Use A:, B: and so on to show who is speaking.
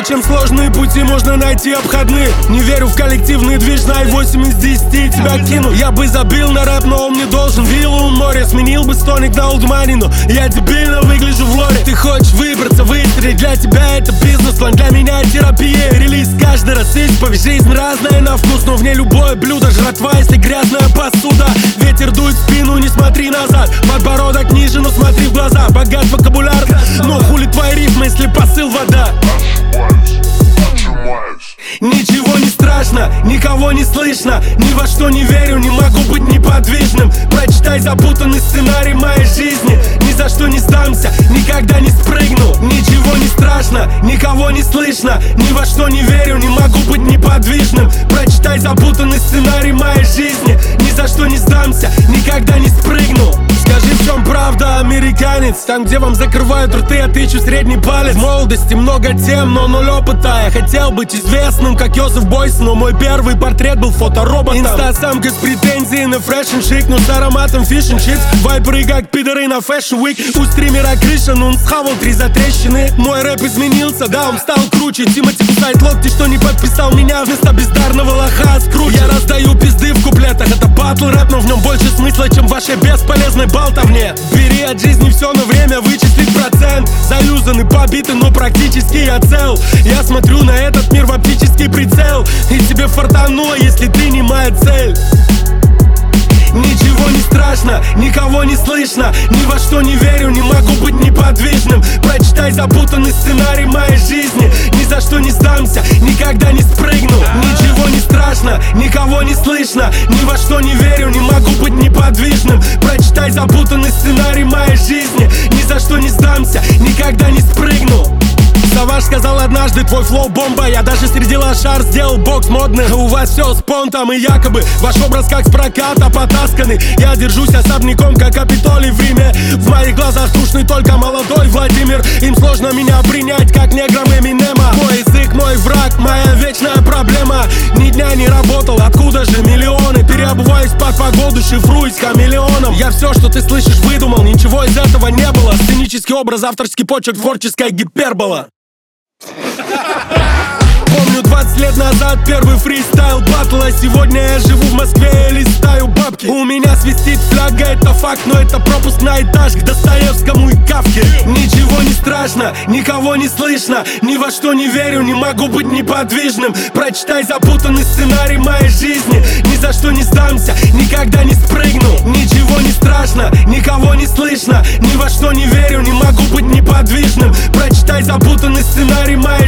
A: Зачем сложные пути, можно найти обходные. Не верю в коллективный движ, знай 8 из 10 тебя кину. Я бы забил на рэп, но он мне должен виллу у моря. Сменил бы стоник на олдмани, но я дебильно выгляжу в лоре. Ты хочешь выбраться, выстрелить, для тебя это бизнес-план, для меня терапия. Релиз каждый раз исповедь, жизнь разная на вкус, но в ней любое блюдо жратва, если грязная посуда. Ветер дует в спину, не смотри назад, подбородок ниже, но смотри в глаза. Богат вокабуляр, но хули твои рифмы, если посыл вода. Ничего не страшно, никого не слышно, ни во что не верю, не могу быть неподвижным. Прочитай запутанный сценарий моей жизни. Ни за что не сдамся, никогда не спрыгну. Ничего не страшно, никого не слышно, ни во что не верю, не могу быть неподвижным. Прочитай запутанный сценарий моей жизни. Ни за что не сдамся, никогда не спрыгну. Скажи, в чем правда, американец? Там, где вам закрывают рты, я тычу средний палец. В молодости много тем, но ноль опыта. Я хотел быть известным, как Йозеф Бойс, но мой первый портрет был фотороботом. Инста-самка с претензией на фрэшн-шик, но с ароматом фиш-н-чипс. Вайперы как пидоры на фэшн-уик. У стримера крыша, но он схавал 3 затрещины. Мой рэп изменился, да, он стал круче. Тимати кусает локти, что не подписал меня. Вместо бездарного лоха скручу. Я раздаю пизды в куплетах. Это батл рэп, но в нем больше смысла, чем в вашей бесполезной болтовне. Бери от жизни все, но время вычислить процент. Заюзан и побитый, но практически я цел. Я смотрю на этот мир в оптический прицел. И тебе фартануло, если ты не моя цель. Ничего не страшно, никого не слышно, ни во что не верю, не могу быть неподвижным. Прочитай запутанный сценарий моей жизни. Ни за что не сдамся, никогда не спрыгну. Ничего не страшно, никого не слышно, ни во что не верю, не могу быть неподвижным. Прочитай запутанный сценарий моей жизни. Ни за что не сдамся, никогда не спрыгну. Саваш сказал однажды, твой флоу бомба. Я даже среди лошар сделал бокс модный. У вас все с понтом и якобы ваш образ как с проката потасканный. Я держусь особняком, как Капитолий в Риме. В моих глазах скучный только молодой Владимир. Им сложно меня принять, как неграм Эминема. Мой язык, мой враг, моя вечная проблема. Ни дня не работал, откуда же миллионы? Переобуваюсь под погоду, шифруюсь хамелеоном. Я все, что ты слышишь, выдумал, ничего из этого не было. Сценический образ, авторский почерк, творческая гипербола. Помню 20 лет назад первый фристайл батл, а сегодня я живу в Москве и листаю бабки. У меня свистит фляга, это факт, но это пропуск на этаж к Достоевскому и Кафке. Ничего не страшно, никого не слышно, ни во что не верю, не могу быть неподвижным. Прочитай запутанный сценарий моей жизни. Ни за что не сдамся, никогда не спрыгну. Ничего не страшно, никого не слышно, ни во что не верю, не могу быть неподвижным. Прочитай запутанный сценарий моей